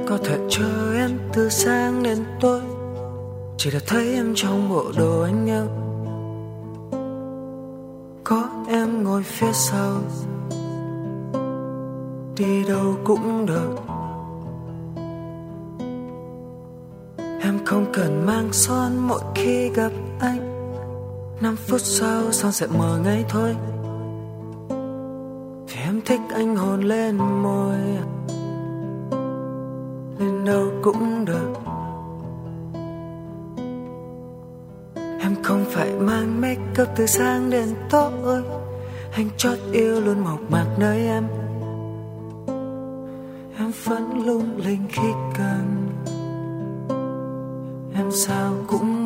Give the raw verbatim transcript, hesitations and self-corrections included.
có thể chờ em từ sáng đến tối, chỉ để thấy em trong bộ đồ anh yêu. Có em ngồi phía sau, đi đâu cũng được. Em không cần mang son mỗi khi gặp anh, năm phút sau son sẽ mờ ngay thôi. Vì em thích anh hôn lên môi, lên đâu cũng được. Em không phải mang make up từ sáng đến tối, anh chót yêu luôn mộc mạc nơi em. Em vẫn lung linh khi cần, em sao cũng